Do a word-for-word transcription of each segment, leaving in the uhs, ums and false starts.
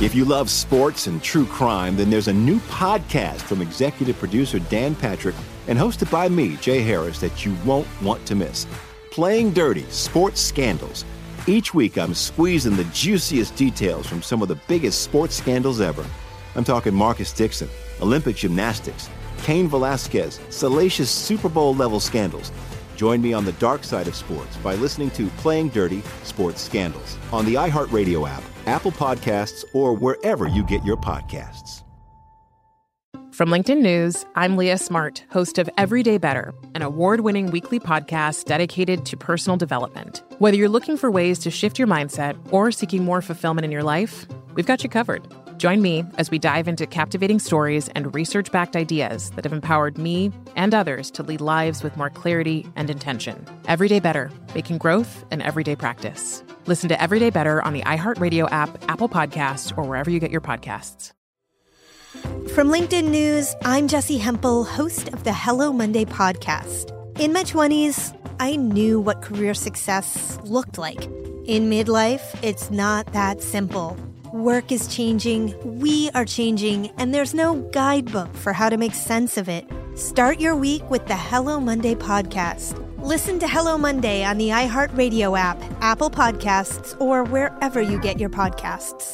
If you love sports and true crime, then there's a new podcast from executive producer Dan Patrick and hosted by me, Jay Harris, that you won't want to miss. Playing Dirty: Sports Scandals. Each week, I'm squeezing the juiciest details from some of the biggest sports scandals ever. I'm talking Marcus Dixon, Olympic gymnastics, Cain Velasquez, salacious Super Bowl-level scandals. Join me on the dark side of sports by listening to Playing Dirty: Sports Scandals on the iHeartRadio app, Apple Podcasts, or wherever you get your podcasts. From LinkedIn News, I'm Leah Smart, host of Everyday Better, an award-winning weekly podcast dedicated to personal development. Whether you're looking for ways to shift your mindset or seeking more fulfillment in your life, we've got you covered. Join me as we dive into captivating stories and research-backed ideas that have empowered me and others to lead lives with more clarity and intention. Everyday Better, making growth an everyday practice. Listen to Everyday Better on the iHeartRadio app, Apple Podcasts, or wherever you get your podcasts. From LinkedIn News, I'm Jessie Hempel, host of the Hello Monday podcast. In my twenties, I knew what career success looked like. In midlife, it's not that simple. Work is changing, we are changing, and there's no guidebook for how to make sense of it. Start your week with the Hello Monday podcast. Listen to Hello Monday on the iHeartRadio app, Apple Podcasts, or wherever you get your podcasts.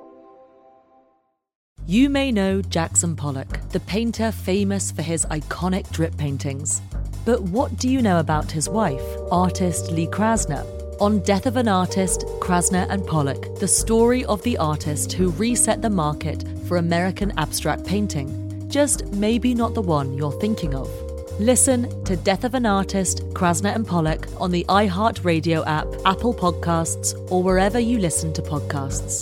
You may know Jackson Pollock, the painter famous for his iconic drip paintings. But what do you know about his wife, artist Lee Krasner? On Death of an Artist, Krasner and Pollock, the story of the artist who reset the market for American abstract painting. Just maybe not the one you're thinking of. Listen to Death of an Artist, Krasner and Pollock on the iHeartRadio app, Apple Podcasts, or wherever you listen to podcasts.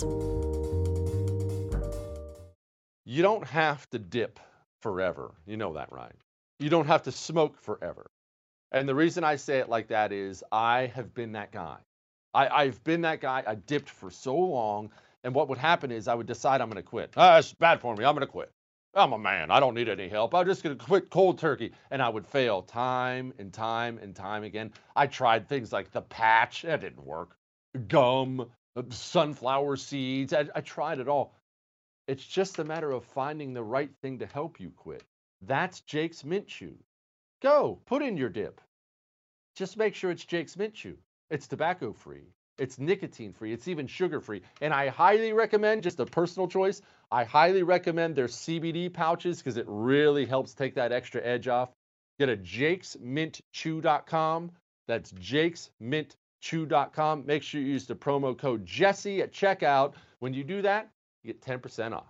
You don't have to dip forever. You know that, right? You don't have to smoke forever. And the reason I say it like that is I have been that guy. I, I've been that guy. I dipped for so long. And what would happen is I would decide I'm going to quit. Ah, it's bad for me. I'm going to quit. I'm a man. I don't need any help. I'm just going to quit cold turkey. And I would fail time and time and time again. I tried things like the patch. That didn't work. Gum, sunflower seeds. I, I tried it all. It's just a matter of finding the right thing to help you quit. That's Jake's Mint Chew. Go, put in your dip. Just make sure it's Jake's Mint Chew. It's tobacco-free. It's nicotine-free. It's even sugar-free. And I highly recommend, just a personal choice, I highly recommend their C B D pouches because it really helps take that extra edge off. Get a jakes mint chew dot com. That's jakes mint chew dot com. Make sure you use the promo code Jesse at checkout. When you do that, you get ten percent off.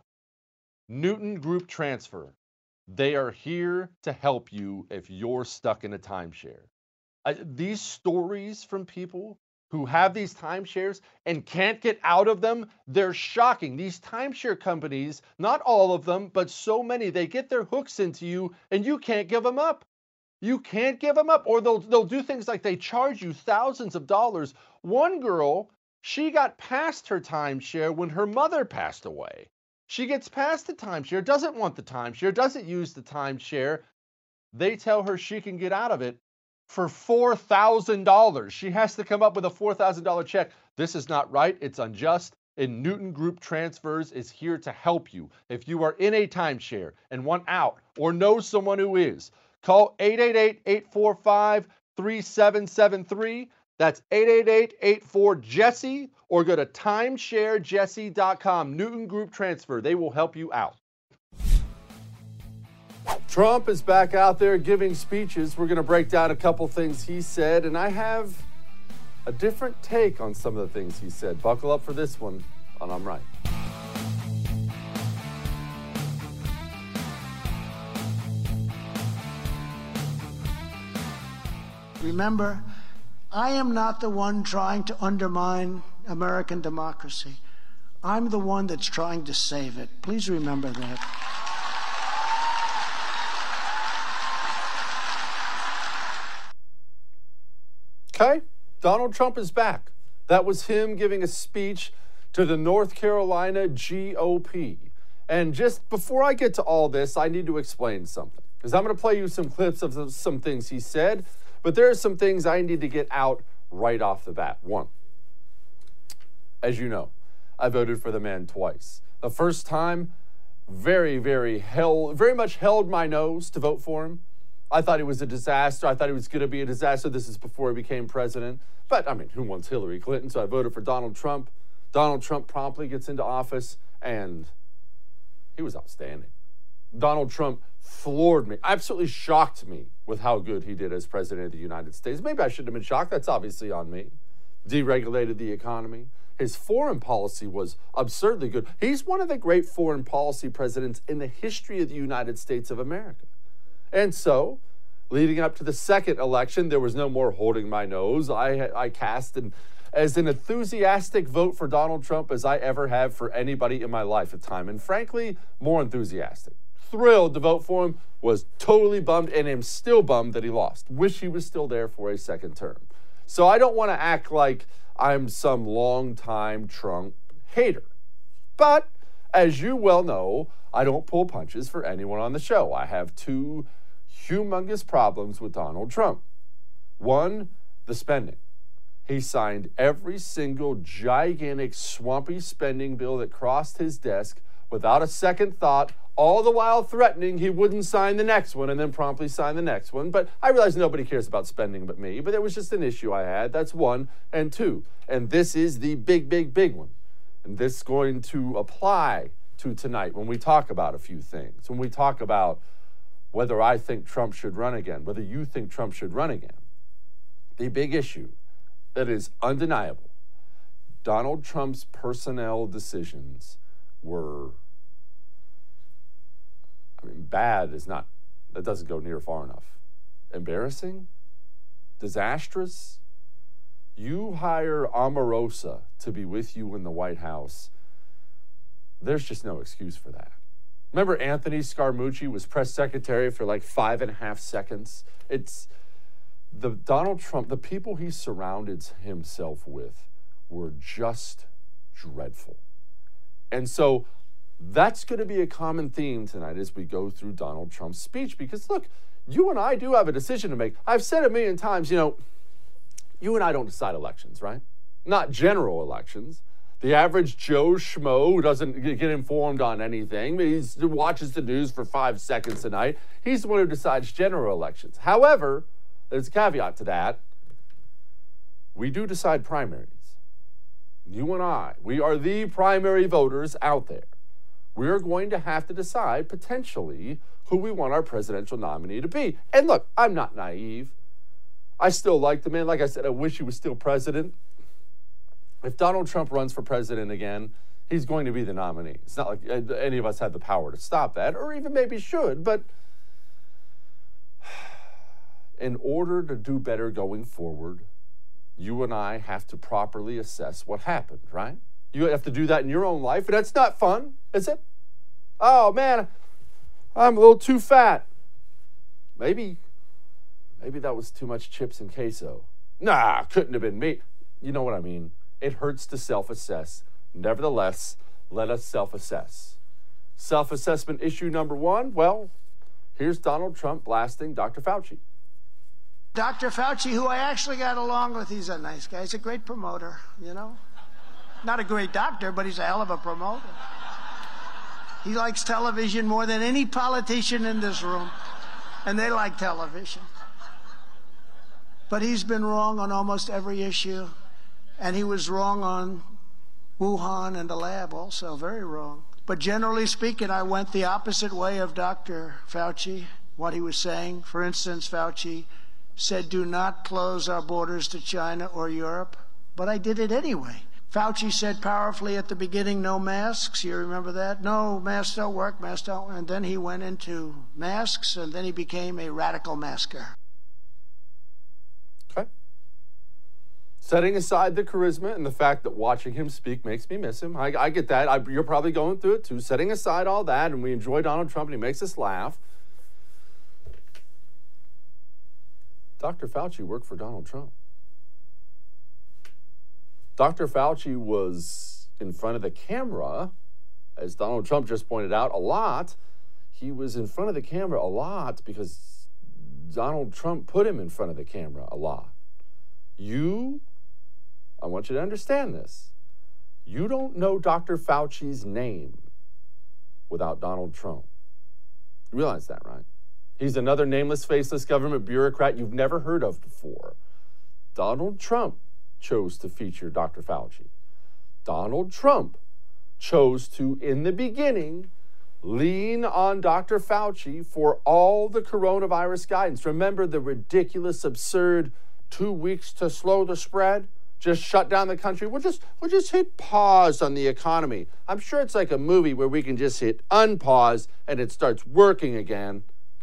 Newton Group Transfer. They are here to help you if you're stuck in a timeshare. Uh, these stories from people who have these timeshares and can't get out of them, they're shocking. These timeshare companies, not all of them, but so many, they get their hooks into you and you can't give them up. You can't give them up. Or they'll, they'll do things like they charge you thousands of dollars. One girl, she got past her timeshare when her mother passed away. She gets past the timeshare, doesn't want the timeshare, doesn't use the timeshare. They tell her she can get out of it for four thousand dollars. She has to come up with a four thousand dollars check. This is not right. It's unjust. And Newton Group Transfers is here to help you. If you are in a timeshare and want out or know someone who is, call eight eight eight, eight four five, three seven seven three. That's eight eight eight, eight four, Jesse, or go to timeshare jesse dot com. Newton Group Transfer. They will help you out. Trump is back out there giving speeches. We're going to break down a couple things he said, and I have a different take on some of the things he said. Buckle up for this one on I'm Right. Remember, I am not the one trying to undermine American democracy. I'm the one that's trying to save it. Please remember that. Okay, Donald Trump is back. That was him giving a speech to the North Carolina G O P. And just before I get to all this, I need to explain something. Because I'm going to play you some clips of some things he said, but there are some things I need to get out right off the bat. One, as you know, I voted for the man twice. The first time, very, very held, very much held my nose to vote for him. I thought he was a disaster. I thought he was going to be a disaster. This is before he became president. But, I mean, who wants Hillary Clinton? So I voted for Donald Trump. Donald Trump promptly gets into office, and he was outstanding. Donald Trump floored me, absolutely shocked me with how good he did as president of the United States. Maybe I shouldn't have been shocked. That's obviously on me. Deregulated the economy. His foreign policy was absurdly good. He's one of the great foreign policy presidents in the history of the United States of America. And so, leading up to the second election, there was no more holding my nose. I, I cast an, as an enthusiastic vote for Donald Trump as I ever have for anybody in my life at time. And frankly, more enthusiastic. Thrilled to vote for him, was totally bummed, and am still bummed that he lost. Wish he was still there for a second term. So I don't want to act like I'm some longtime Trump hater. But, as you well know, I don't pull punches for anyone on the show. I have two humongous problems with Donald Trump. One, the spending. He signed every single gigantic, swampy spending bill that crossed his desk without a second thought, all the while threatening he wouldn't sign the next one and then promptly sign the next one. But I realize nobody cares about spending but me, but it was just an issue I had. That's one. And two, and this is the big, big, big one. And this is going to apply to tonight when we talk about a few things, when we talk about whether I think Trump should run again, whether you think Trump should run again. The big issue that is undeniable, Donald Trump's personnel decisions were, I mean, bad is not, that doesn't go near far enough. Embarrassing? Disastrous? You hire Omarosa to be with you in the White House. There's just no excuse for that. Remember Anthony Scaramucci was press secretary for like five and a half seconds? It's the Donald Trump, the people he surrounded himself with were just dreadful. And so that's going to be a common theme tonight as we go through Donald Trump's speech. Because look, you and I do have a decision to make. I've said a million times, you know, you and I don't decide elections, right? Not general elections. The average Joe Schmo who doesn't get informed on anything, he watches the news for five seconds a night, he's the one who decides general elections. However, there's a caveat to that. We do decide primaries. You and I, we are the primary voters out there. We're going to have to decide, potentially, who we want our presidential nominee to be. And look, I'm not naive. I still like the man. Like I said, I wish he was still president. If Donald Trump runs for president again, he's going to be the nominee. It's not like any of us have the power to stop that, or even maybe should, but in order to do better going forward, you and I have to properly assess what happened, right? You have to do that in your own life, and that's not fun, is it? Oh, man, I'm a little too fat. Maybe, maybe that was too much chips and queso. Nah, couldn't have been me. You know what I mean? It hurts to self-assess. Nevertheless, let us self-assess. Self-assessment issue number one, well, here's Donald Trump blasting Doctor Fauci. Doctor Fauci, who I actually got along with, he's a nice guy. He's a great promoter, you know? Not a great doctor, but he's a hell of a promoter. He likes television more than any politician in this room, and they like television. But he's been wrong on almost every issue, and he was wrong on Wuhan and the lab also, very wrong. But generally speaking, I went the opposite way of Doctor Fauci, what he was saying. For instance, Fauci said, do not close our borders to China or Europe, but I did it anyway. Fauci said powerfully at the beginning, no masks. You remember that? No, masks don't work, masks don't. And then he went into masks, and then he became a radical masker. Okay. Setting aside the charisma and the fact that watching him speak makes me miss him. I, I get that. I, you're probably going through it too. Setting aside all that, and we enjoy Donald Trump, and he makes us laugh. Doctor Fauci worked for Donald Trump. Doctor Fauci was in front of the camera, as Donald Trump just pointed out, a lot. He was in front of the camera a lot because Donald Trump put him in front of the camera a lot. You, I want you to understand this. You don't know Doctor Fauci's name without Donald Trump. You realize that, right? He's another nameless, faceless government bureaucrat you've never heard of before. Donald Trump chose to feature Doctor Fauci. Donald Trump chose to, in the beginning, lean on Doctor Fauci for all the coronavirus guidance. Remember the ridiculous, absurd two weeks to slow the spread? Just shut down the country. We'll just, we'll just hit pause on the economy. I'm sure it's like a movie where we can just hit unpause and it starts working again.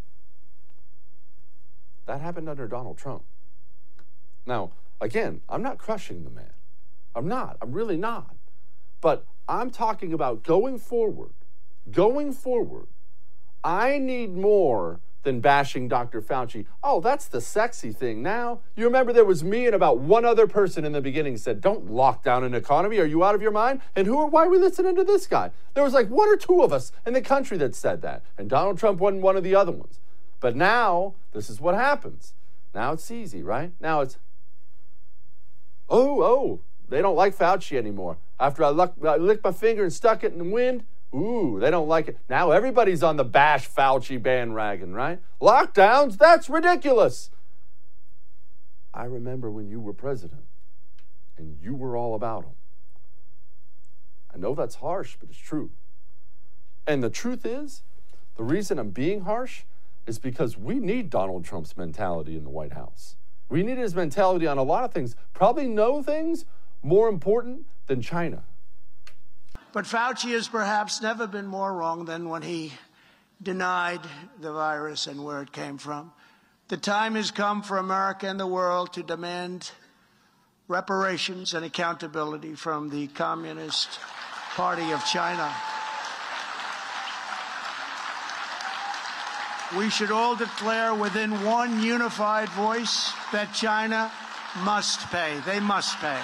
That happened under Donald Trump. Now, again, I'm not crushing the man. I'm not. I'm really not. But I'm talking about going forward. Going forward, I need more than bashing Doctor Fauci. Oh, that's the sexy thing now. You remember there was me and about one other person in the beginning said, don't lock down an economy. Are you out of your mind? And who are, why are we listening to this guy? There was like one or two of us in the country that said that. And Donald Trump wasn't one of the other ones. But now, this is what happens. Now it's easy, right? Now it's, oh, oh, they don't like Fauci anymore. After I, luck, I licked my finger and stuck it in the wind, ooh, they don't like it. Now everybody's on the bash Fauci bandwagon, right? Lockdowns, that's ridiculous. I remember when you were president and you were all about them. I know that's harsh, but it's true. And the truth is, the reason I'm being harsh is because we need Donald Trump's mentality in the White House. We need his mentality on a lot of things, probably no things more important than China. But Fauci has perhaps never been more wrong than when he denied the virus and where it came from. The time has come for America and the world to demand reparations and accountability from the Communist Party of China. We should all declare within one unified voice that China must pay. They must pay.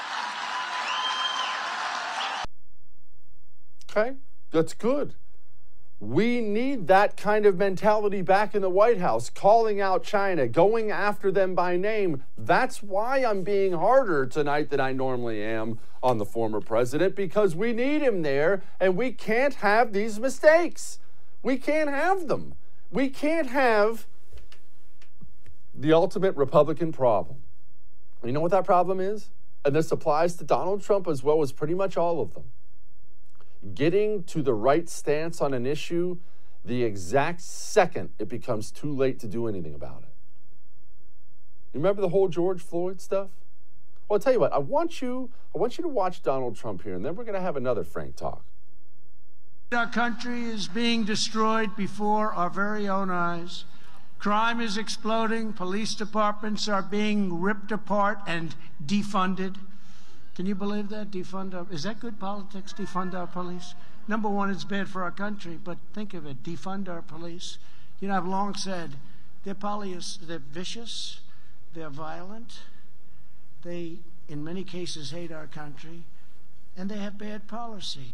Okay, that's good. We need that kind of mentality back in the White House, calling out China, going after them by name. That's why I'm being harder tonight than I normally am on the former president, because we need him there, and we can't have these mistakes. We can't have them. We can't have the ultimate Republican problem. You know what that problem is? And this applies to Donald Trump as well as pretty much all of them. Getting to the right stance on an issue the exact second it becomes too late to do anything about it. You remember the whole George Floyd stuff? Well, I'll tell you what, I want you, I want you to watch Donald Trump here, and then we're going to have another frank talk. Our country is being destroyed before our very own eyes. Crime is exploding. Police departments are being ripped apart and defunded. Can you believe that? Defund our, is that good politics, defund our police? Number one, it's bad for our country, but think of it, defund our police. You know, I've long said they're polyus, they're vicious, they're violent, they, in many cases, hate our country, and they have bad policy.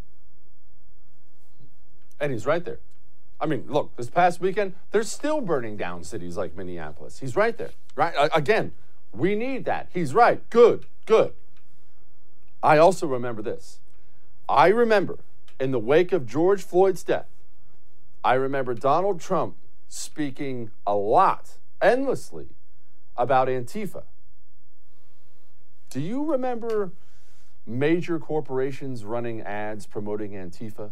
And he's right there. I mean, look, this past weekend, they're still burning down cities like Minneapolis. He's right there, right? Again, we need that. He's right. Good, good. I also remember this. I remember in the wake of George Floyd's death, I remember Donald Trump speaking a lot, endlessly, about Antifa. Do you remember major corporations running ads promoting Antifa?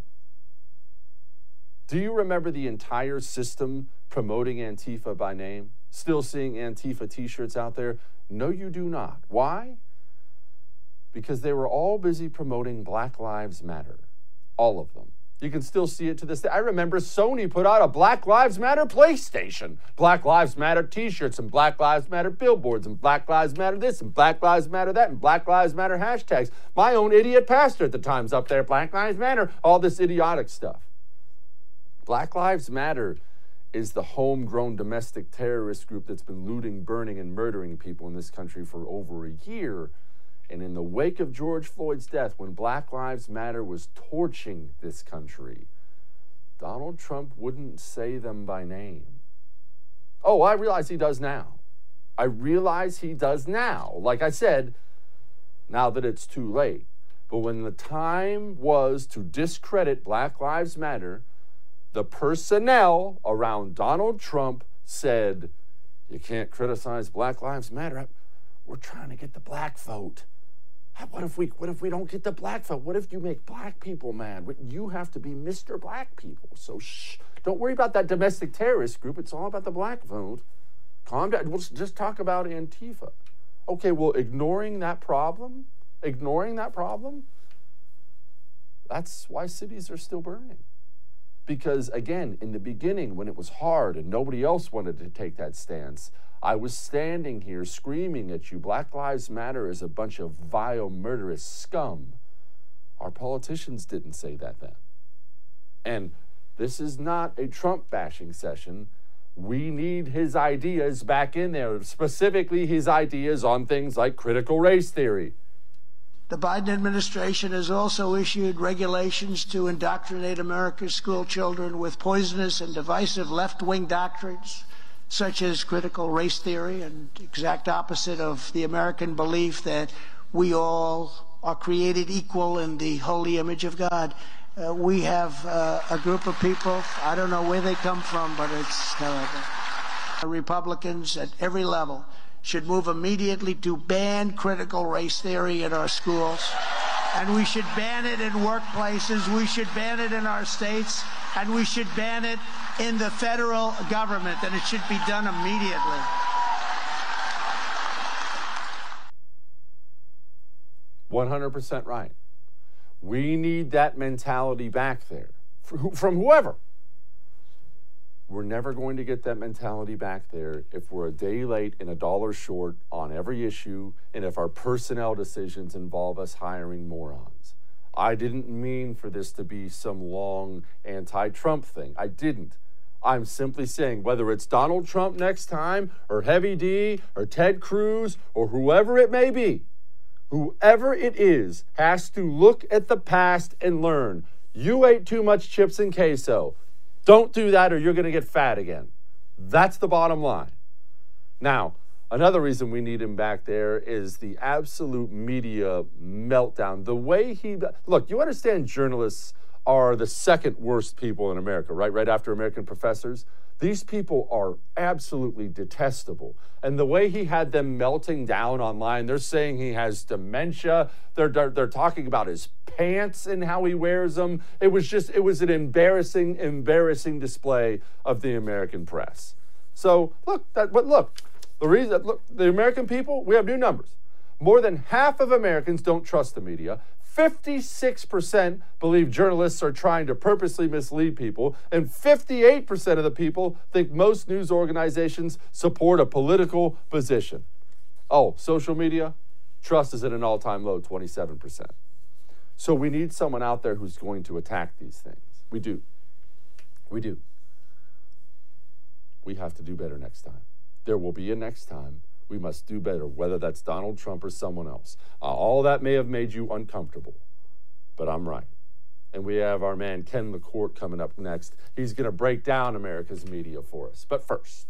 Do you remember the entire system promoting Antifa by name? Still seeing Antifa t-shirts out there? No, you do not. Why? Because they were all busy promoting Black Lives Matter. All of them. You can still see it to this day. I remember Sony put out a Black Lives Matter PlayStation, Black Lives Matter t-shirts, and Black Lives Matter billboards, and Black Lives Matter this, and Black Lives Matter that, and Black Lives Matter hashtags. My own idiot pastor at the time's up there, Black Lives Matter, all this idiotic stuff. Black Lives Matter is the homegrown domestic terrorist group that's been looting, burning, and murdering people in this country for over a year. And in the wake of George Floyd's death, when Black Lives Matter was torching this country, Donald Trump wouldn't say them by name. Oh, I realize he does now. I realize he does now. Like I said, now that it's too late. But when the time was to discredit Black Lives Matter, the personnel around Donald Trump said, you can't criticize Black Lives Matter. We're trying to get the black vote. What if we what if we don't get the black vote? What if you make black people mad? You have to be Mister Black people. So shh, don't worry about that domestic terrorist group. It's all about the black vote. Calm down. We'll just talk about Antifa. Okay, well, ignoring that problem, ignoring that problem, that's why cities are still burning. Because, again, in the beginning, when it was hard and nobody else wanted to take that stance, I was standing here screaming at you, Black Lives Matter is a bunch of vile, murderous scum. Our politicians didn't say that then. And this is not a Trump bashing session. We need his ideas back in there, specifically his ideas on things like critical race theory. The Biden administration has also issued regulations to indoctrinate America's school children with poisonous and divisive left-wing doctrines, such as critical race theory, and exact opposite of the American belief that we all are created equal in the holy image of God. Uh, we have uh, a group of people, I don't know where they come from, but it's terrible. Republicans at every level should move immediately to ban critical race theory in our schools. And we should ban it in workplaces, we should ban it in our states, and we should ban it in the federal government, and it should be done immediately. one hundred percent right. We need that mentality back there from whoever. We're never going to get that mentality back there if we're a day late and a dollar short on every issue, and if our personnel decisions involve us hiring morons. I didn't mean for this to be some long anti-Trump thing. I didn't. I'm simply saying whether it's Donald Trump next time, or Heavy D, or Ted Cruz, or whoever it may be, whoever it is has to look at the past and learn. You ate too much chips and queso. Don't do that or you're going to get fat again. That's the bottom line. Now, another reason we need him back there is the absolute media meltdown. The way he... Look, you understand journalists are the second worst people in America, right? Right after American professors. These people are absolutely detestable. And the way he had them melting down online, they're saying he has dementia. They're, they're, they're talking about his pants and how he wears them. It was just, it was an embarrassing, embarrassing display of the American press. So look, that, but look, the reason, look, the American people, we have new numbers. More than half of Americans don't trust the media. fifty-six percent believe journalists are trying to purposely mislead people, and fifty-eight percent of the people think most news organizations support a political position. Oh, social media? Trust is at an all-time low, twenty-seven percent. So we need someone out there who's going to attack these things. We do. We do. We have to do better next time. There will be a next time. We must do better, whether that's Donald Trump or someone else. Uh, all that may have made you uncomfortable, but I'm right. And we have our man Ken LaCourte coming up next. He's going to break down America's media for us. But first,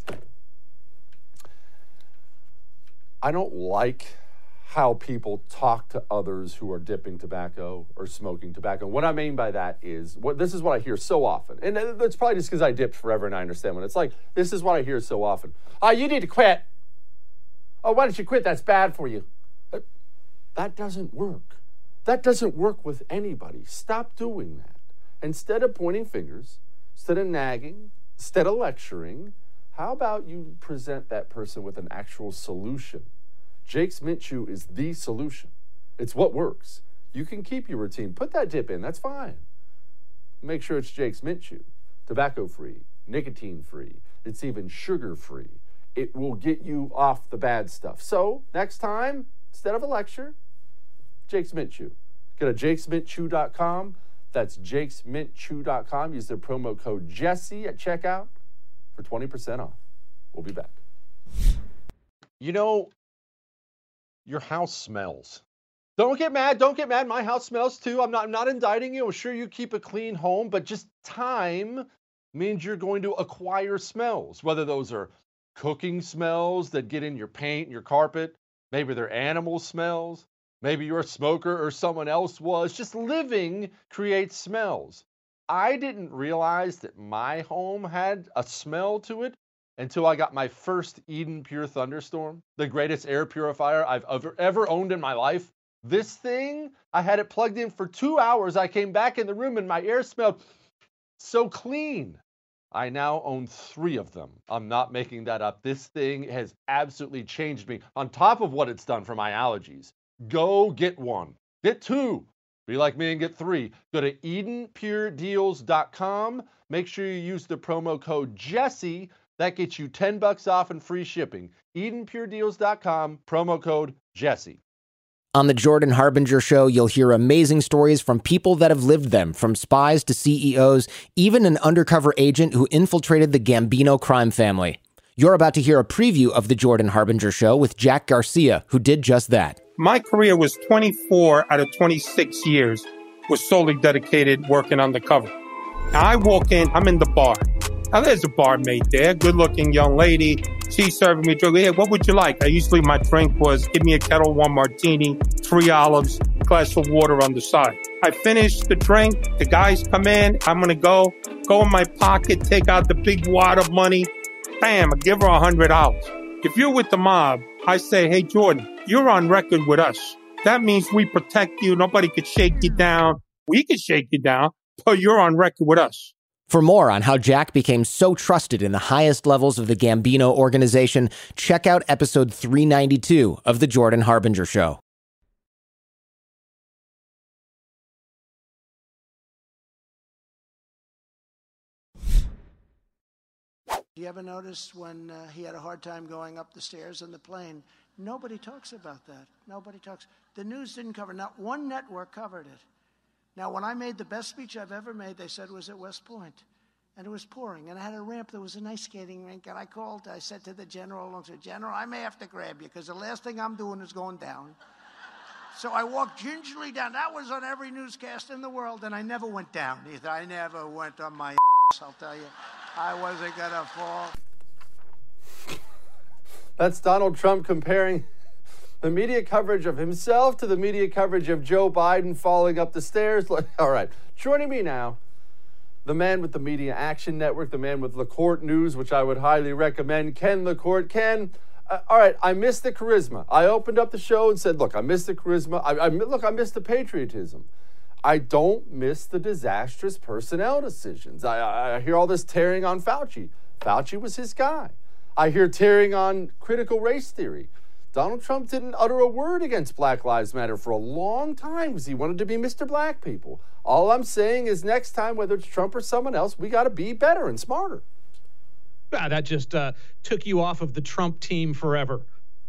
I don't like how people talk to others who are dipping tobacco or smoking tobacco. What I mean by that is, what this is what I hear so often. And it's probably just because I dipped forever and I understand what it's like. This is what I hear so often. Oh, you need to quit. Oh, why don't you quit? That's bad for you. That doesn't work. That doesn't work with anybody. Stop doing that. Instead of pointing fingers, instead of nagging, instead of lecturing, how about you present that person with an actual solution? Jake's Mint Chew is the solution. It's what works. You can keep your routine. Put that dip in. That's fine. Make sure it's Jake's Mint Chew. Tobacco-free, nicotine-free. It's even sugar-free. It will get you off the bad stuff. So, next time, instead of a lecture, Jake's Mint Chew. Go to jakes mint chew dot com. That's jakes mint chew dot com. Use the promo code Jesse at checkout for twenty percent off. We'll be back. You know, your house smells. Don't get mad. Don't get mad. My house smells too. I'm not, I'm not indicting you. I'm sure you keep a clean home, but just time means you're going to acquire smells, whether those are cooking smells that get in your paint and your carpet. Maybe they're animal smells. Maybe you're a smoker or someone else was. Just living creates smells. I didn't realize that my home had a smell to it until I got my first Eden Pure Thunderstorm, the greatest air purifier I've ever, ever owned in my life. This thing, I had it plugged in for two hours. I came back in the room and my air smelled so clean. I now own three of them. I'm not making that up. This thing has absolutely changed me on top of what it's done for my allergies. Go get one. Get two. Be like me and get three. Go to Eden Pure Deals dot com. Make sure you use the promo code Jesse. That gets you ten bucks off and free shipping. Eden Pure Deals dot com, promo code Jesse. On the Jordan Harbinger Show, you'll hear amazing stories from people that have lived them, from spies to C E Os, even an undercover agent who infiltrated the Gambino crime family. You're about to hear a preview of the Jordan Harbinger Show with Jack Garcia, who did just that. My career was twenty-four out of twenty-six years was solely dedicated working undercover. Now I walk in, I'm in the bar. Now there's a barmaid there, good-looking young lady. She's serving me a drink. Hey, what would you like? I usually, my drink was give me a Kettle One martini, three olives, glass of water on the side. I finish the drink. The guys come in. I'm going to go, go in my pocket, take out the big wad of money. Bam, I give her one hundred dollars. If you're with the mob, I say, hey, Jordan, you're on record with us. That means we protect you. Nobody could shake you down. We could shake you down, but you're on record with us. For more on how Jack became so trusted in the highest levels of the Gambino organization, check out episode three ninety-two of The Jordan Harbinger Show. Do you ever notice when uh, he had a hard time going up the stairs in the plane? Nobody talks about that. Nobody talks. The news didn't cover. Not one network covered it. Now, when I made the best speech I've ever made, they said it was at West Point. And it was pouring. And I had a ramp. There was a nice skating rink. And I called. I said to the general, I said, General, I may have to grab you because the last thing I'm doing is going down. So I walked gingerly down. That was on every newscast in the world. And I never went down either. I never went on my ass, I'll tell you. I wasn't going to fall. That's Donald Trump comparing the media coverage of himself to the media coverage of Joe Biden falling up the stairs. All right, joining me now, the man with the Media Action Network, the man with LaCourte News, which I would highly recommend, Ken LaCourte. Ken, uh, all right, I missed the charisma. I opened up the show and said, look, I missed the charisma. I, I Look, I missed the patriotism. I don't miss the disastrous personnel decisions. I, I, I hear all this tearing on Fauci. Fauci was his guy. I hear tearing on critical race theory. Donald Trump didn't utter a word against Black Lives Matter for a long time because he wanted to be Mister Black people. All I'm saying is next time, whether it's Trump or someone else, we got to be better and smarter. Ah, that just uh, took you off of the Trump team forever.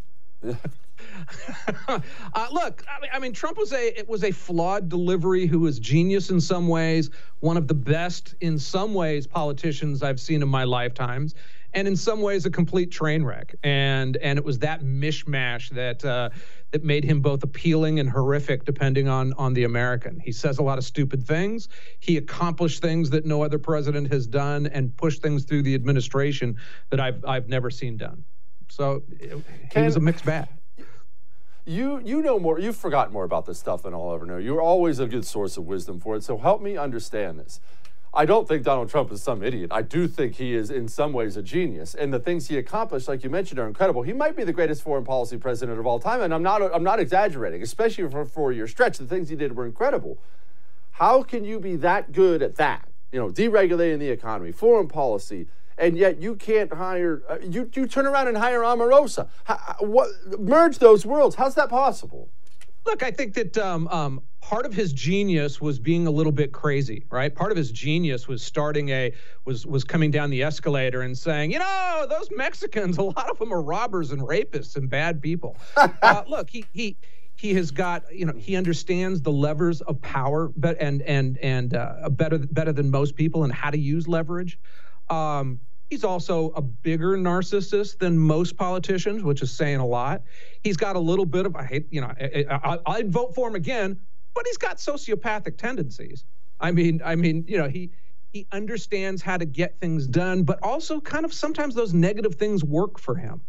uh, look, I mean, I mean, Trump was a it was a flawed delivery who was genius in some ways, one of the best in some ways politicians I've seen in my lifetimes, and in some ways a complete train wreck. And and it was that mishmash that uh, that made him both appealing and horrific, depending on on the American. He says a lot of stupid things. He accomplished things that no other president has done, and pushed things through the administration that I've I've never seen done. So it, he was a mixed bag. You you know more, you've forgotten more about this stuff than I'll ever know. You're always a good source of wisdom for it, so help me understand this. I don't think Donald Trump is some idiot. I do think he is in some ways a genius, and the things he accomplished, like you mentioned, are incredible. He might be the greatest foreign policy president of all time, and I'm not I'm not exaggerating, especially for a four-year stretch. The things he did were incredible. How can you be that good at that? You know, deregulating the economy, foreign policy, and yet you can't hire, uh, you, you turn around and hire Omarosa. How, what, merge those worlds. How's that possible? Look, I think that um, um, part of his genius was being a little bit crazy, right? Part of his genius was starting a, was was coming down the escalator and saying, you know, those Mexicans, a lot of them are robbers and rapists and bad people. uh, look, he he he has got, you know, he understands the levers of power, but and and and uh, better better than most people, and how to use leverage. Um, he's also a bigger narcissist than most politicians, which is saying a lot. He's got a little bit of, I hate, you know, I, I, I'd vote for him again, but he's got sociopathic tendencies. I mean, I mean, you know, he he understands how to get things done, but also kind of sometimes those negative things work for him.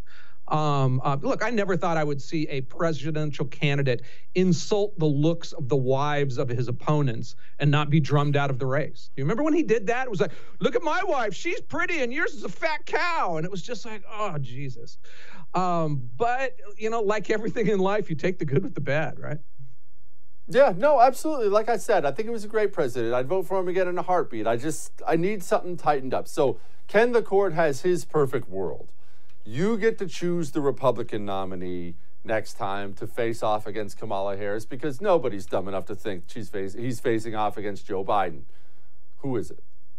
Um, uh, look, I never thought I would see a presidential candidate insult the looks of the wives of his opponents and not be drummed out of the race. You remember when he did that? It was like, look at my wife. She's pretty and yours is a fat cow. And it was just like, oh, Jesus. Um, but, you know, like everything in life, you take the good with the bad, right? Yeah, no, absolutely. Like I said, I think it was a great president. I'd vote for him again in a heartbeat. I just, I need something tightened up. So Ken the Court has his perfect world. You get to choose the Republican nominee next time to face off against Kamala Harris because nobody's dumb enough to think she's face, he's facing off against Joe Biden. Who is it?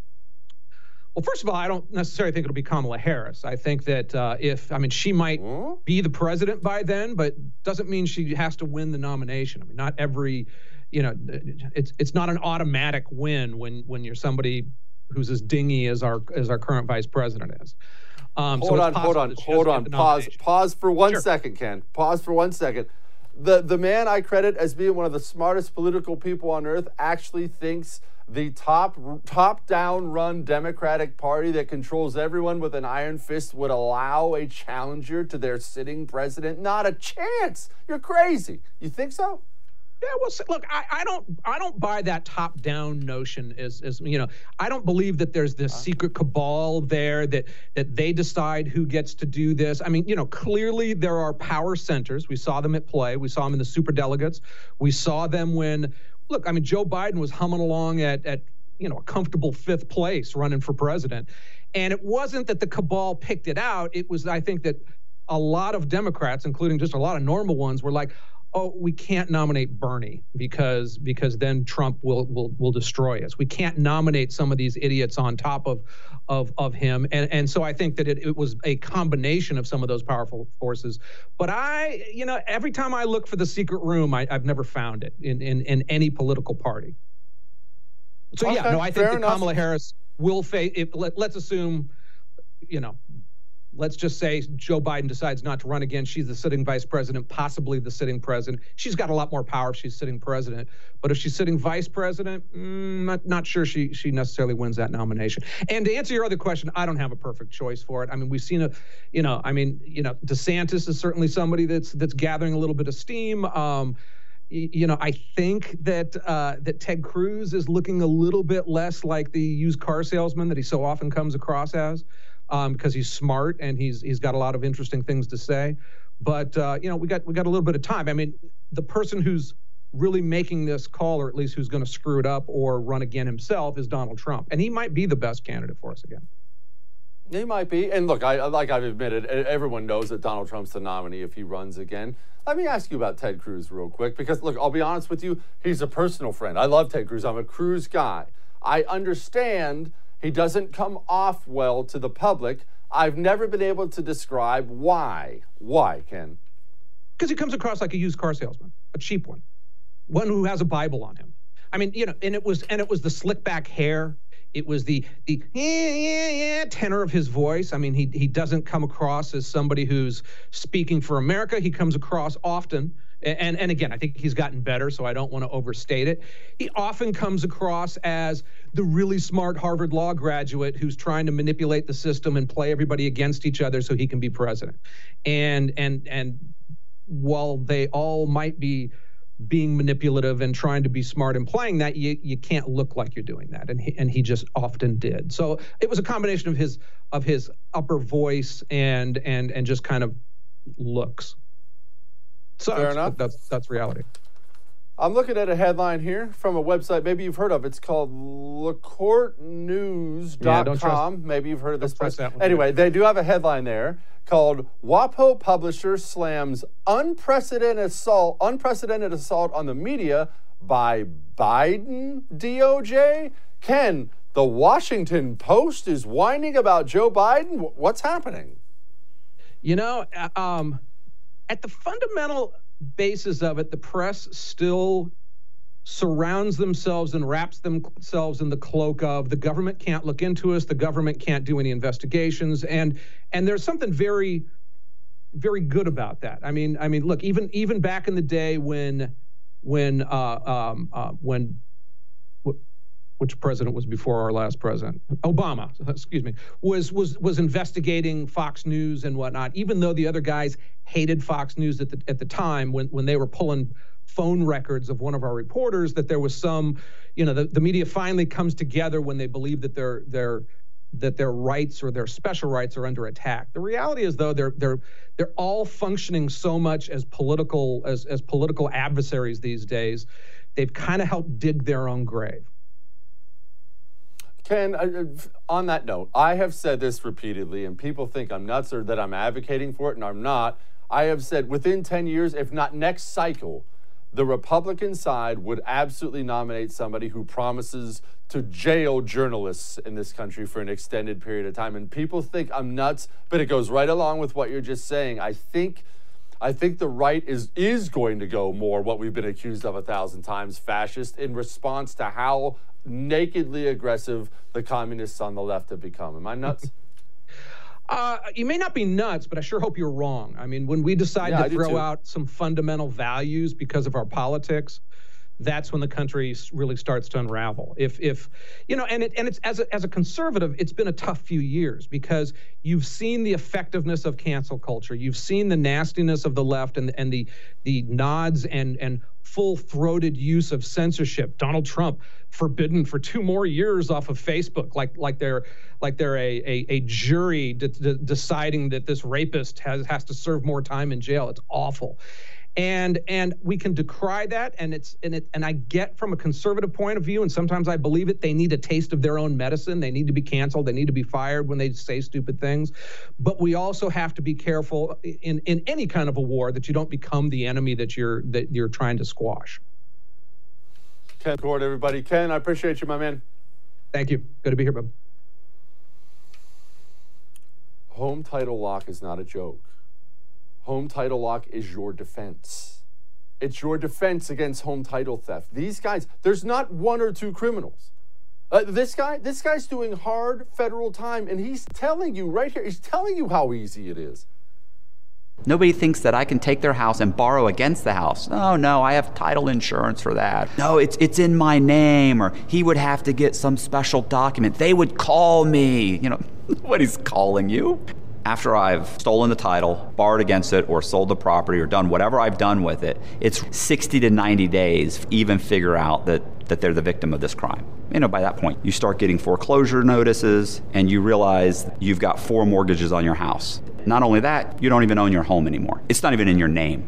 Well, first of all, I don't necessarily think it'll be Kamala Harris. I think that uh, if, I mean, she might huh? be the president by then, but doesn't mean she has to win the nomination. I mean, not every, you know, it's it's not an automatic win when when you're somebody who's as dingy as our as our current vice president is. Um, hold, so on, hold on, hold on, pause, pause for one sure. second, Ken. Pause for one second. The the man I credit as being one of the smartest political people on earth actually thinks the top top down run Democratic Party that controls everyone with an iron fist would allow a challenger to their sitting president? Not a chance. You're crazy. You think so? Yeah, well, look, I, I don't, I don't buy that top-down notion. As, as you know, I don't believe that there's this secret cabal there that that they decide who gets to do this. I mean, you know, clearly there are power centers. We saw them at play. We saw them in the superdelegates. We saw them when, look, I mean, Joe Biden was humming along at at you know a comfortable fifth place running for president, and it wasn't that the cabal picked it out. It was, I think, that a lot of Democrats, including just a lot of normal ones, were like, oh, we can't nominate Bernie because because then Trump will will will destroy us. We can't nominate some of these idiots on top of of of him. And and so I think that it, it was a combination of some of those powerful forces. But I, you know, every time I look for the secret room, I, I've never found it in, in, in any political party. So okay, yeah, no, I think that enough. Kamala Harris will face, if, let, let's assume, you know, let's just say Joe Biden decides not to run again. She's the sitting vice president, possibly the sitting president. She's got a lot more power if she's sitting president. But if she's sitting vice president, mm, not, not sure she she necessarily wins that nomination. And to answer your other question, I don't have a perfect choice for it. I mean, we've seen a, you know, I mean, you know, DeSantis is certainly somebody that's that's gathering a little bit of steam. Um, You know, I think that uh, that Ted Cruz is looking a little bit less like the used car salesman that he so often comes across as. Um, because he's smart and he's he's got a lot of interesting things to say, but uh, you know we got we got a little bit of time. I mean, the person who's really making this call, or at least who's going to screw it up or run again himself, is Donald Trump, and he might be the best candidate for us again. He might be, and look, I like I've admitted, everyone knows that Donald Trump's the nominee if he runs again. Let me ask you about Ted Cruz real quick, because look, I'll be honest with you, he's a personal friend. I love Ted Cruz. I'm a Cruz guy. I understand he doesn't come off well to the public. I've never been able to describe why. Why, Ken? Because he comes across like a used car salesman, a cheap one, one who has a Bible on him. I mean, you know, and it was and it was the slick back hair. It was the the yeah yeah yeah tenor of his voice. I mean, he he doesn't come across as somebody who's speaking for America. He comes across often. And, and again, I think he's gotten better, so I don't want to overstate it. He often comes across as the really smart Harvard Law graduate who's trying to manipulate the system and play everybody against each other so he can be president. And and and while they all might be being manipulative and trying to be smart and playing that, you you can't look like you're doing that. And he, and he just often did. So it was a combination of his of his upper voice and and and just kind of looks. So Fair enough. That's that's reality. I'm looking at a headline here from a website maybe you've heard of. It's called le court news dot com. Yeah, maybe you've heard of this place. Anyway, they do have a headline there called WAPO publisher slams unprecedented assault, unprecedented assault on the media by Biden D O J. Ken, the Washington Post is whining about Joe Biden. What's happening? You know, um, at the fundamental basis of it, the press still surrounds themselves and wraps themselves in the cloak of the government can't look into us, the government can't do any investigations, and and there's something very, very good about that. I mean, I mean, look, even even back in the day when when uh, um, uh, when which president was before our last president? Obama, excuse me, was was was investigating Fox News and whatnot, even though the other guys hated Fox News at the at the time when when they were pulling phone records of one of our reporters, that there was some, you know, the, the media finally comes together when they believe that their their that their rights or their special rights are under attack. The reality is, though, they're they're they're all functioning so much as political as as political adversaries these days. They've kind of helped dig their own grave. Ken, uh, on that note, I have said this repeatedly, and people think I'm nuts or that I'm advocating for it, and I'm not. I have said within ten years, if not next cycle, the Republican side would absolutely nominate somebody who promises to jail journalists in this country for an extended period of time. And people think I'm nuts, but it goes right along with what you're just saying. I think I think the right is is going to go more what we've been accused of a thousand times, fascist, in response to how nakedly aggressive the communists on the left have become. Am I nuts? Uh, you may not be nuts, but I sure hope you're wrong. I mean, when we decide yeah, to throw out some fundamental values because of our politics, that's when the country really starts to unravel. If, if you know, and it, and it's as a, as a conservative, it's been a tough few years because you've seen the effectiveness of cancel culture, you've seen the nastiness of the left, and and the the nods and and full-throated use of censorship. Donald Trump forbidden for two more years off of Facebook, like like they're like they're a a, a jury de- de- deciding that this rapist has has to serve more time in jail. It's awful. And and we can decry that, and it's and it and I get from a conservative point of view, and sometimes I believe it, they need a taste of their own medicine. They need to be canceled. They need to be fired when they say stupid things. But we also have to be careful in, in any kind of a war that you don't become the enemy that you're that you're trying to squash. Ken Court, everybody. Ken, I appreciate you, my man. Thank you. Good to be here, bub. Home title lock is not a joke. Home title lock is your defense. It's your defense against home title theft. These guys, there's not one or two criminals. Uh, this guy, this guy's doing hard federal time, and he's telling you right here, he's telling you how easy it is. Nobody thinks that I can take their house and borrow against the house. No, no, I have title insurance for that. No, it's it's in my name, or he would have to get some special document. They would call me. You know, nobody's calling you. After I've stolen the title, borrowed against it, or sold the property, or done whatever I've done with it, it's sixty to ninety days to even figure out that, that they're the victim of this crime. You know, by that point, you start getting foreclosure notices, and you realize you've got four mortgages on your house. Not only that, you don't even own your home anymore. It's not even in your name.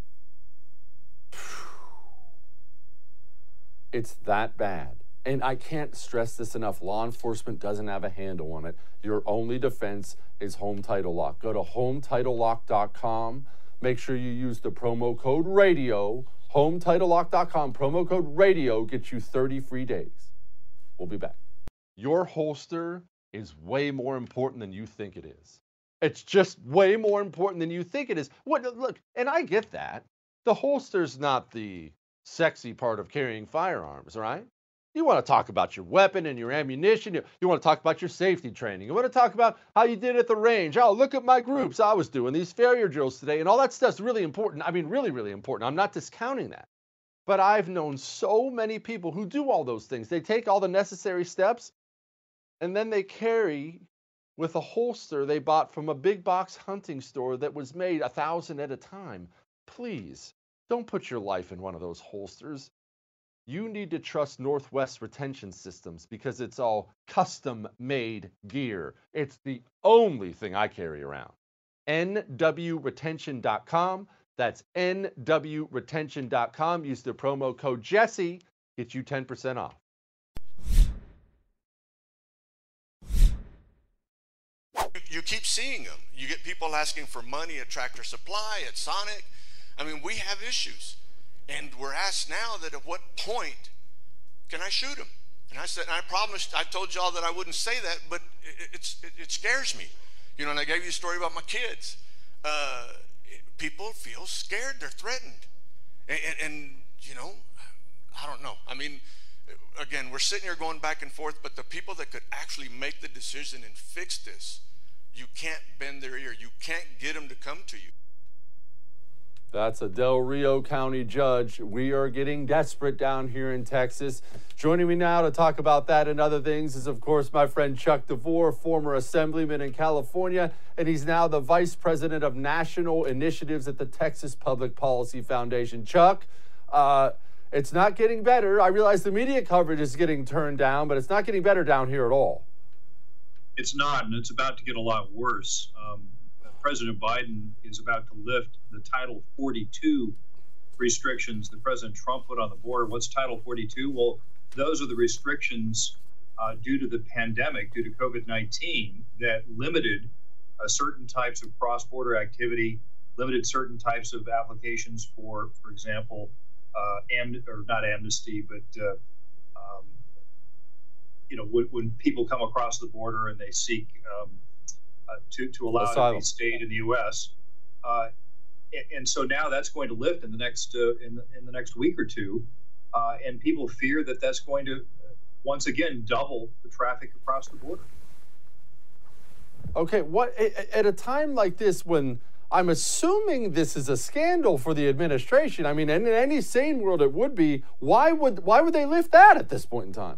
It's that bad. And I can't stress this enough. Law enforcement doesn't have a handle on it. Your only defense is Home Title Lock. Go to home title lock dot com. Make sure you use the promo code RADIO. home title lock dot com. Promo code RADIO gets you thirty free days. We'll be back. Your holster is way more important than you think it is. It's just way more important than you think it is. What? Look, and I get that. The holster's not the sexy part of carrying firearms, right? You want to talk about your weapon and your ammunition. You, you want to talk about your safety training. You want to talk about how you did at the range. Oh, look at my groups. I was doing these failure drills today. And all that stuff's really important. I mean, really, really important. I'm not discounting that. But I've known so many people who do all those things. They take all the necessary steps, and then they carry with a holster they bought from a big box hunting store that was made a thousand at a time. Please, don't put your life in one of those holsters. You need to trust Northwest Retention Systems because it's all custom-made gear. It's the only thing I carry around. N W retention dot com. That's N W retention dot com. Use the promo code Jesse. Get you ten percent off. You keep seeing them. You get people asking for money at Tractor Supply, at Sonic. I mean, we have issues. And we're asked now that at what point can I shoot him? And I said, and I promised, I told y'all that I wouldn't say that, but it, it's, it, it scares me. You know, and I gave you a story about my kids. Uh, it, people feel scared, they're threatened. And, and, and, you know, I don't know. I mean, again, we're sitting here going back and forth, but the people that could actually make the decision and fix this, you can't bend their ear. You can't get them to come to you. That's a Del Rio County judge. We are getting desperate down here in Texas. Joining me now to talk about that and other things is, of course, my friend Chuck DeVore, former assemblyman in California, and he's now the vice president of national initiatives at the Texas Public Policy Foundation. Chuck, uh, it's not getting better. I realize the media coverage is getting turned down, but it's not getting better down here at all. It's not, and it's about to get a lot worse. Um, President Biden is about to lift the Title forty-two restrictions that President Trump put on the border. What's Title forty-two? Well, those are the restrictions uh, due to the pandemic, due to COVID nineteen, that limited uh, certain types of cross-border activity, limited certain types of applications for, for example, uh, am- or not amnesty, but uh, um, you know, when, when people come across the border and they seek um, uh, to to allow them to be stayed in the U S Uh, and, and so now that's going to lift in the next uh, in the in the next week or two, uh, and people fear that that's going to uh, once again double the traffic across the border. Okay, what at a time like this when I'm assuming this is a scandal for the administration. I mean, in any sane world it would be. Why would why would they lift that at this point in time?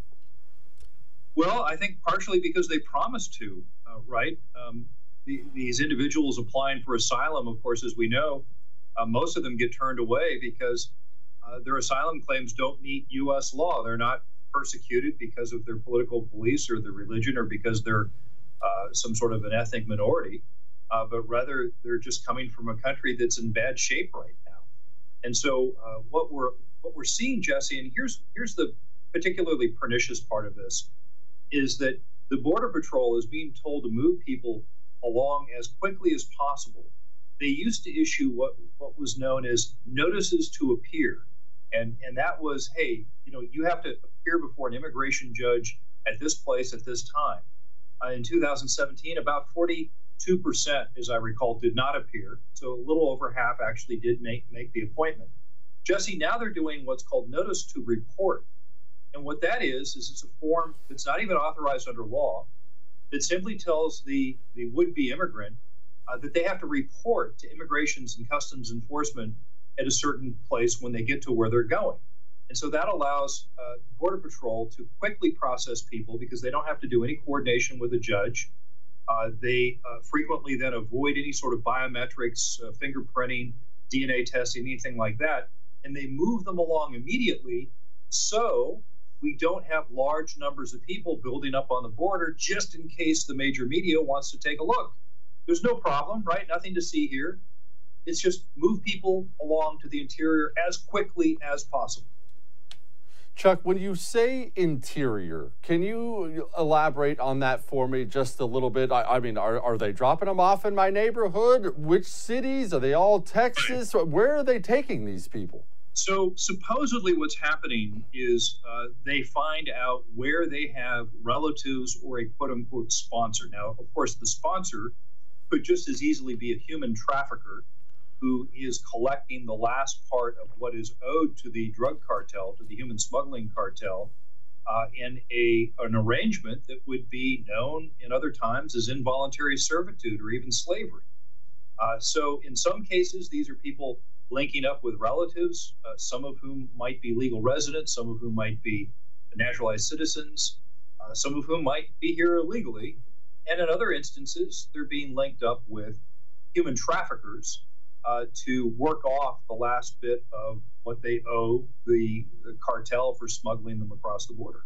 Well, I think partially because they promised to, uh, right? Um, the, these individuals applying for asylum, of course, as we know, uh, most of them get turned away because uh, their asylum claims don't meet U S law. They're not persecuted because of their political beliefs or their religion or because they're uh, some sort of an ethnic minority, uh, but rather they're just coming from a country that's in bad shape right now. And so uh, what we're what we're seeing, Jesse, and here's here's the particularly pernicious part of this, is that the Border Patrol is being told to move people along as quickly as possible. They used to issue what, what was known as notices to appear. And, and that was, hey, you know, you have to appear before an immigration judge at this place at this time. Uh, in two thousand seventeen, about forty-two percent, as I recall, did not appear. So a little over half actually did make, make the appointment. Jesse, now they're doing what's called notice to report. And what that is, is it's a form that's not even authorized under law that simply tells the, the would-be immigrant uh, that they have to report to Immigrations and Customs Enforcement at a certain place when they get to where they're going. And so that allows uh, Border Patrol to quickly process people because they don't have to do any coordination with a judge. Uh, they uh, frequently then avoid any sort of biometrics, uh, fingerprinting, D N A testing, anything like that, and they move them along immediately so we don't have large numbers of people building up on the border just in case the major media wants to take a look. There's no problem, right? Nothing to see here. It's just move people along to the interior as quickly as possible. Chuck, when you say interior, can you elaborate on that for me just a little bit? I, I mean, are, are they dropping them off in my neighborhood? Which cities? Are they all Texas? Where are they taking these people? So supposedly what's happening is uh, they find out where they have relatives or a quote-unquote sponsor. Now, of course, the sponsor could just as easily be a human trafficker who is collecting the last part of what is owed to the drug cartel, to the human smuggling cartel, uh, in a an arrangement that would be known in other times as involuntary servitude or even slavery. Uh, so in some cases, these are people linking up with relatives, uh, some of whom might be legal residents, some of whom might be naturalized citizens, uh, some of whom might be here illegally. And in other instances, they're being linked up with human traffickers uh, to work off the last bit of what they owe the, the cartel for smuggling them across the border.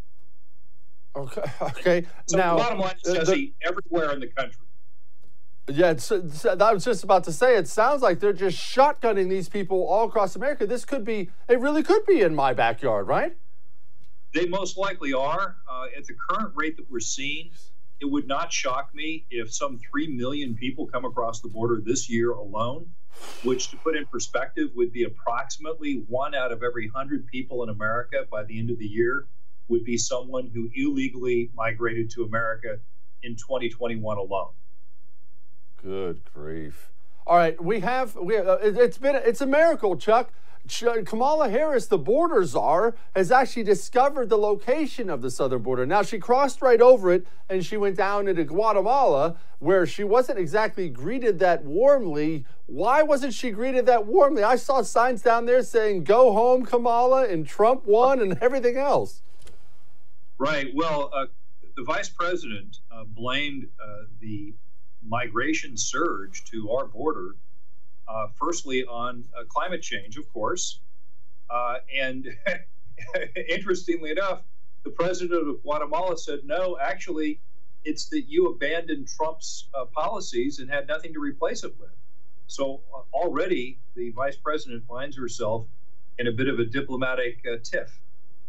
Okay. Okay. So now, the bottom line is, uh, Jesse, the, everywhere in the country. Yeah, it's, it's, I was just about to say, it sounds like they're just shotgunning these people all across America. This could be, it really could be in my backyard, right? They most likely are. Uh, at the current rate that we're seeing, it would not shock me if some three million people come across the border this year alone, which, to put in perspective, would be approximately one out of every one hundred people in America by the end of the year would be someone who illegally migrated to America in twenty twenty-one alone. Good grief. All right, we have, we uh, it's been, it's a miracle, Chuck. Kamala Harris, the border czar, has actually discovered the location of the southern border. Now, she crossed right over it, and she went down into Guatemala, where she wasn't exactly greeted that warmly. Why wasn't she greeted that warmly? I saw signs down there saying, "Go home, Kamala," and Trump won, and everything else. Right. Well, uh, the vice president uh, blamed uh, the migration surge to our border Uh, firstly, on uh, climate change, of course. Uh, and interestingly enough, the president of Guatemala said, no, actually, it's that you abandoned Trump's uh, policies and had nothing to replace it with. So uh, already the vice president finds herself in a bit of a diplomatic uh, tiff.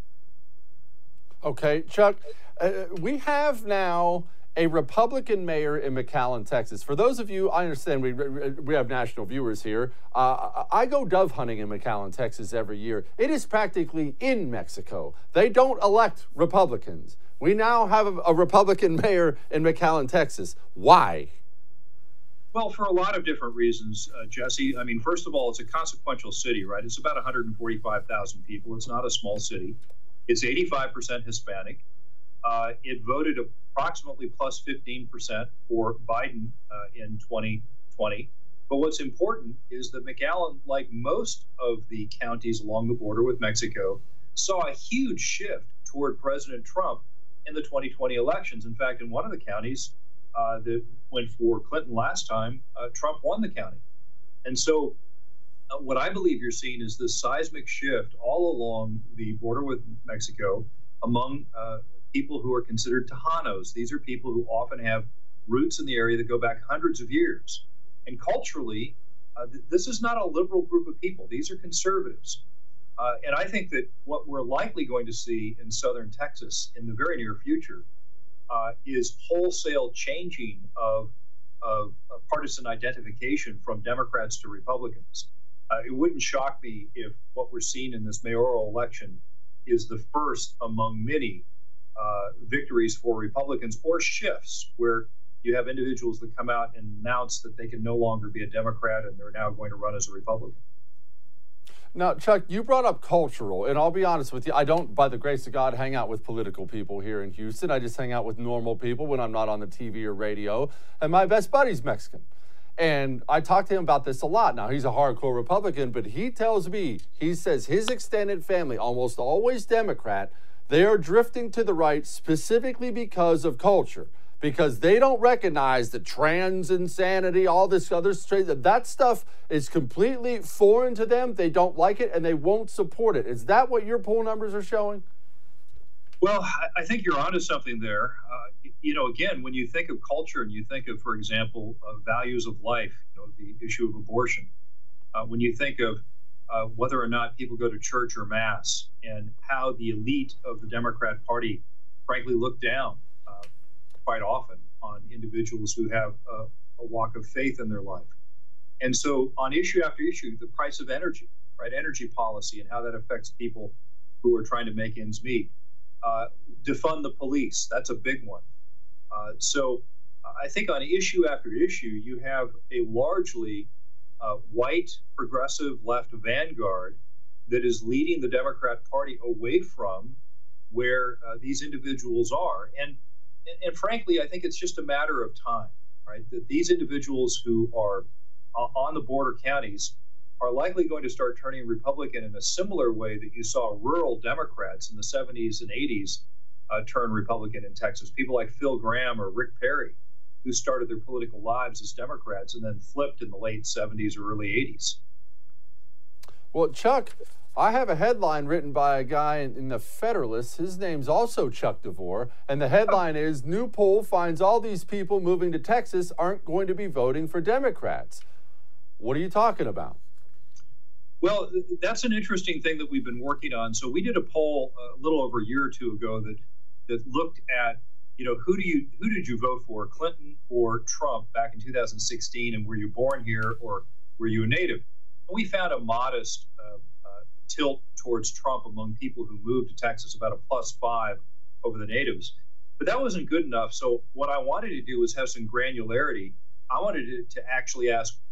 Okay, Chuck, uh, we have now a Republican mayor in McAllen, Texas. For those of you, I understand we we have national viewers here. Uh, I go dove hunting in McAllen, Texas every year. It is practically in Mexico. They don't elect Republicans. We now have a, a Republican mayor in McAllen, Texas. Why? Well, for a lot of different reasons, uh, Jesse. I mean, first of all, it's a consequential city, right? It's about one hundred forty-five thousand people. It's not a small city. It's eighty-five percent Hispanic. Uh, it voted approximately plus fifteen percent for Biden uh, in twenty twenty. But what's important is that McAllen, like most of the counties along the border with Mexico, saw a huge shift toward President Trump in the twenty twenty elections. In fact, in one of the counties uh, that went for Clinton last time, uh, Trump won the county. And so uh, what I believe you're seeing is this seismic shift all along the border with Mexico among uh, people who are considered Tejanos. These are people who often have roots in the area that go back hundreds of years. And culturally, uh, th- this is not a liberal group of people. These are conservatives. Uh, and I think that what we're likely going to see in southern Texas in the very near future uh, is wholesale changing of, of, of partisan identification from Democrats to Republicans. Uh, it wouldn't shock me if what we're seeing in this mayoral election is the first among many Uh, victories for Republicans, or shifts where you have individuals that come out and announce that they can no longer be a Democrat and they're now going to run as a Republican. Now, Chuck, you brought up cultural, and I'll be honest with you, I don't, by the grace of God, hang out with political people here in Houston. I just hang out with normal people when I'm not on the T V or radio, and my best buddy's Mexican. And I talk to him about this a lot. Now, he's a hardcore Republican, but he tells me, he says his extended family, almost always Democrat, they are drifting to the right specifically because of culture, because they don't recognize the trans insanity, all this other straight, that stuff is completely foreign to them. They don't like it and they won't support it. Is that what your poll numbers are showing? Well, I think you're onto something there. Uh, you know, again, when you think of culture and you think of, for example, uh, values of life, you know, the issue of abortion, uh, when you think of Uh, whether or not people go to church or mass, and how the elite of the Democrat Party, frankly, look down uh, quite often on individuals who have uh, a walk of faith in their life. And so on issue after issue, the price of energy, right, energy policy and how that affects people who are trying to make ends meet. Uh, defund the police, that's a big one. Uh, so I think on issue after issue, you have a largely Uh, white, progressive left vanguard that is leading the Democrat Party away from where uh, these individuals are. And, and, and frankly, I think it's just a matter of time, right? That these individuals who are uh, on the border counties are likely going to start turning Republican in a similar way that you saw rural Democrats in the seventies and eighties uh, turn Republican in Texas. People like Phil Gramm or Rick Perry, who started their political lives as Democrats and then flipped in the late seventies or early eighties. Well, Chuck, I have a headline written by a guy in, in the Federalist. His name's also Chuck DeVore, and the headline is, "New poll finds all these people moving to Texas aren't going to be voting for Democrats." What are you talking about? Well, that's an interesting thing that we've been working on. So we did a poll a little over a year or two ago that that looked at, you know, who do you who did you vote for, Clinton or Trump back in two thousand sixteen, and were you born here or were you a native? And we found a modest uh, uh, tilt towards Trump among people who moved to Texas, about a plus five over the natives. But that wasn't good enough. So what I wanted to do was have some granularity. I wanted to, to actually ask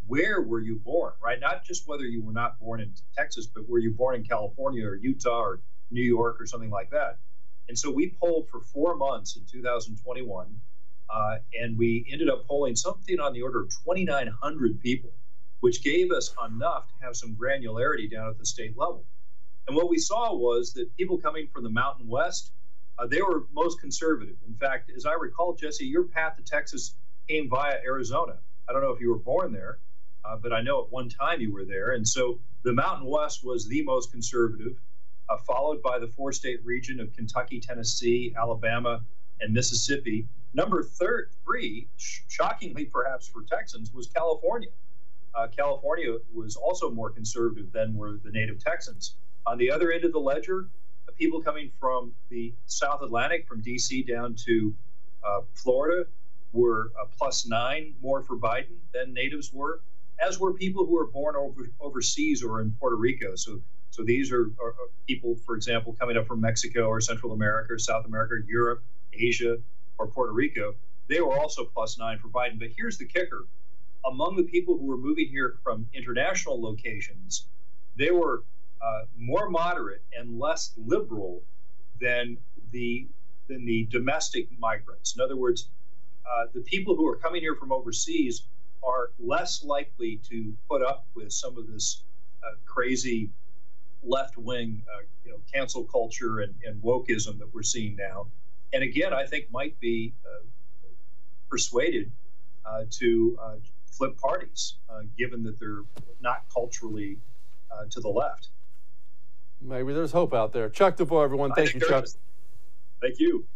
where were you born, right? Not just whether you were not born in Texas, but were you born in California or Utah or New York or something like that. And so we polled for four months in two thousand twenty-one, uh, and we ended up polling something on the order of twenty-nine hundred people, which gave us enough to have some granularity down at the state level. And what we saw was that people coming from the Mountain West, uh, they were most conservative. In fact, as I recall, Jesse, your path to Texas came via Arizona. I don't know if you were born there, uh, but I know at one time you were there. And so the Mountain West was the most conservative, uh, followed by the four-state region of Kentucky, Tennessee, Alabama, and Mississippi. Number third, three, sh- shockingly perhaps for Texans, was California. Uh, California was also more conservative than were the native Texans. On the other end of the ledger, uh, people coming from the South Atlantic, from D C down to uh, Florida, were uh, plus nine more for Biden than natives were, as were people who were born over, overseas or in Puerto Rico. So, so these are, are, are people, for example, coming up from Mexico or Central America or South America, Europe, Asia, or Puerto Rico. They were also plus nine for Biden. But here's the kicker. Among the people who were moving here from international locations, they were uh, more moderate and less liberal than the than the domestic migrants. In other words, uh, the people who are coming here from overseas are less likely to put up with some of this uh, crazy left-wing, uh, you know, cancel culture and, and wokeism that we're seeing now. And again, I think might be uh, persuaded uh, to uh, flip parties, uh, given that they're not culturally uh, to the left. Maybe there's hope out there. Chuck DeVoe, everyone. Thank you, Chuck. Is. Thank you.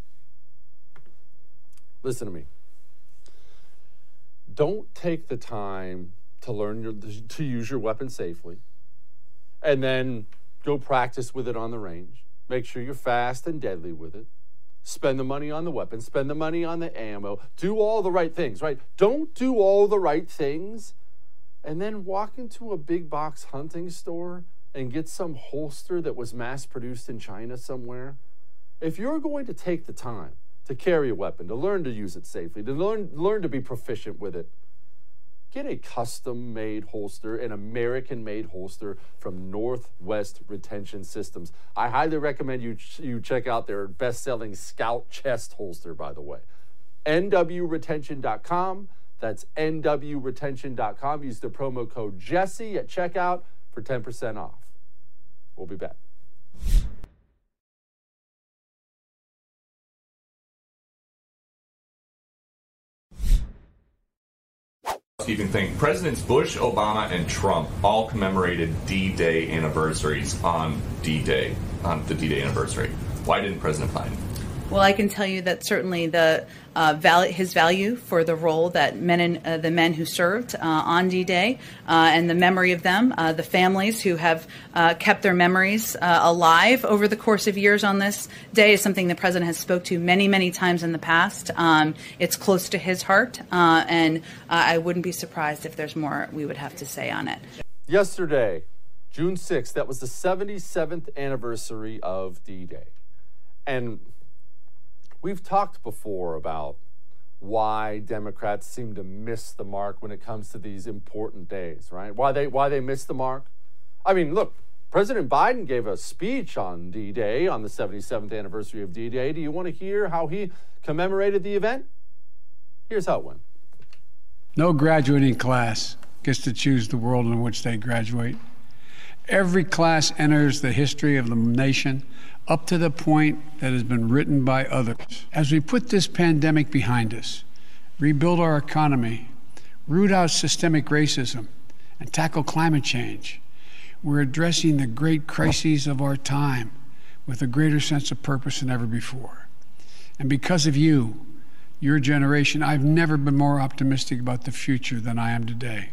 Listen to me. Don't take the time to learn your, to use your weapon safely and then go practice with it on the range. Make sure you're fast and deadly with it. Spend the money on the weapon. Spend the money on the ammo. Do all the right things, right? Don't do all the right things and then walk into a big box hunting store and get some holster that was mass-produced in China somewhere. If you're going to take the time to carry a weapon, to learn to use it safely, to learn, learn to be proficient with it, get a custom-made holster, an American-made holster from Northwest Retention Systems. I highly recommend you, ch- you check out their best-selling Scout chest holster, by the way. N W retention dot com. That's N W retention dot com. Use the promo code Jesse at checkout for ten percent off. We'll be back. Keeping thing. Presidents Bush, Obama, and Trump all commemorated D-Day anniversaries on D-Day, on the D-Day anniversary. Why didn't President Biden? Well, I can tell you that certainly the uh, val- his value for the role that men and uh, the men who served uh, on D-Day uh, and the memory of them, uh, the families who have uh, kept their memories uh, alive over the course of years on this day is something the president has spoke to many, many times in the past. Um, it's close to his heart, uh, and uh, I wouldn't be surprised if there's more we would have to say on it. Yesterday, June sixth, that was the seventy-seventh anniversary of D-Day. And we've talked before about why Democrats seem to miss the mark when it comes to these important days, right? Why they why they miss the mark? I mean, look, President Biden gave a speech on D-Day, on the seventy-seventh anniversary of D-Day. Do you want to hear how he commemorated the event? Here's how it went. No graduating class gets to choose the world in which they graduate. Every class enters the history of the nation up to the point that has been written by others. As we put this pandemic behind us, rebuild our economy, root out systemic racism, and tackle climate change, we're addressing the great crises of our time with a greater sense of purpose than ever before. And because of you, your generation, I've never been more optimistic about the future than I am today.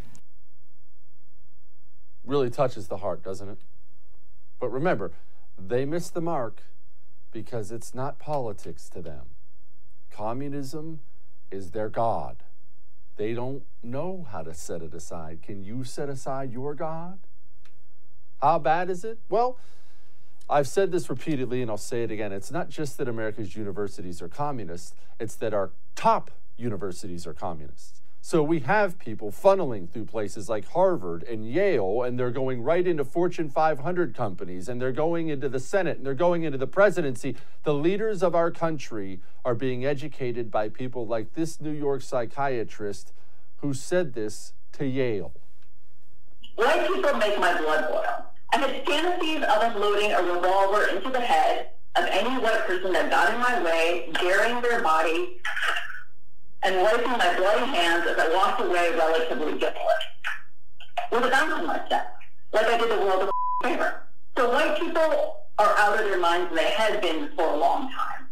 Really touches the heart, doesn't it? But remember, they miss the mark because it's not politics to them. Communism is their God. They don't know how to set it aside. Can you set aside your God? How bad is it? Well, I've said this repeatedly, and I'll say it again. It's not just that America's universities are communist. It's that our top universities are communists. So we have people funneling through places like Harvard and Yale, and they're going right into Fortune five hundred companies, and they're going into the Senate, and they're going into the presidency. The leaders of our country are being educated by people like this New York psychiatrist who said this to Yale. White people make my blood boil. I had fantasies of unloading a revolver into the head of any white person that got in my way, burying their body, and wiping my bloody hands as I walked away relatively guiltless. With a bounce like that, like I did the world a favor. So white people are out of their minds, and they have been for a long time.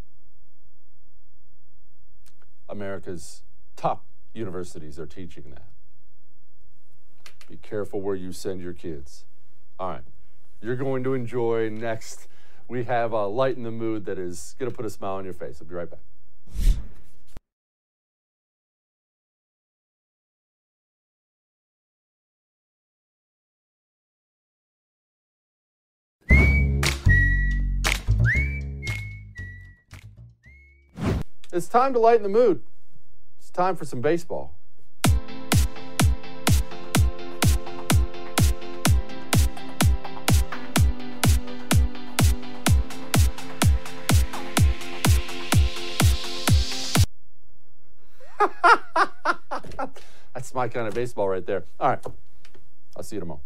America's top universities are teaching that. Be careful where you send your kids. All right, you're going to enjoy next. We have a Light in the Mood that is going to put a smile on your face. I'll be right back. It's time to lighten the mood. It's time for some baseball. That's my kind of baseball right there. All right. I'll see you tomorrow.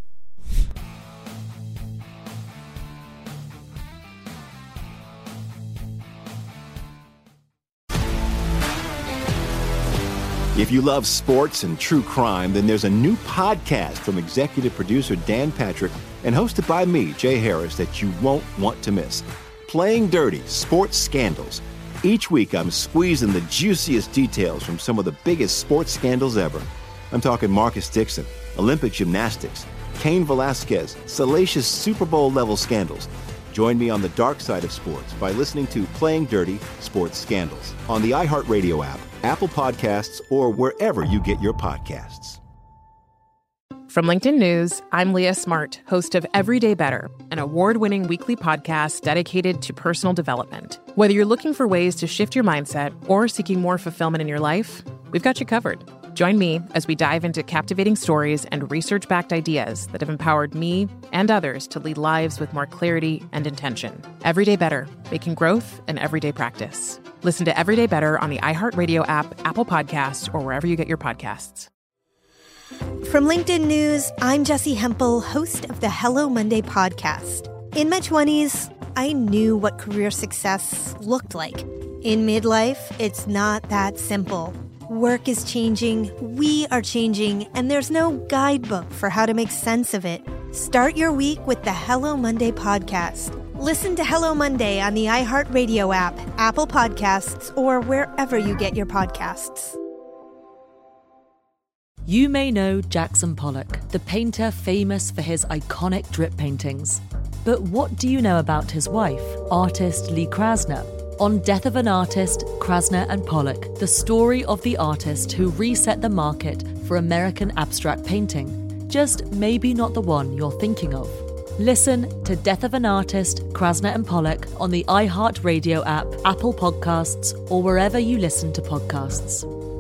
If you love sports and true crime, then there's a new podcast from executive producer Dan Patrick and hosted by me, Jay Harris, that you won't want to miss. Playing Dirty: Sports Scandals. Each week, I'm squeezing the juiciest details from some of the biggest sports scandals ever. I'm talking Marcus Dixon, Olympic gymnastics, Cain Velasquez, salacious Super Bowl-level scandals. Join me on the dark side of sports by listening to Playing Dirty: Sports Scandals on the iHeartRadio app, Apple Podcasts, or wherever you get your podcasts. From LinkedIn News, I'm Leah Smart, host of Everyday Better, an award-winning weekly podcast dedicated to personal development. Whether you're looking for ways to shift your mindset or seeking more fulfillment in your life, we've got you covered. Join me as we dive into captivating stories and research-backed ideas that have empowered me and others to lead lives with more clarity and intention. Everyday Better, making growth an everyday practice. Listen to Everyday Better on the iHeartRadio app, Apple Podcasts, or wherever you get your podcasts. From LinkedIn News, I'm Jessi Hempel, host of the Hello Monday podcast. In my twenties, I knew what career success looked like. In midlife, it's not that simple. Work is changing, we are changing, and there's no guidebook for how to make sense of it. Start your week with the Hello Monday podcast. Listen to Hello Monday on the iHeartRadio app, Apple Podcasts, or wherever you get your podcasts. You may know Jackson Pollock, the painter famous for his iconic drip paintings. But what do you know about his wife, artist Lee Krasner? On Death of an Artist, Krasner and Pollock, the story of the artist who reset the market for American abstract painting. Just maybe not the one you're thinking of. Listen to Death of an Artist, Krasner and Pollock on the iHeartRadio app, Apple Podcasts, or wherever you listen to podcasts.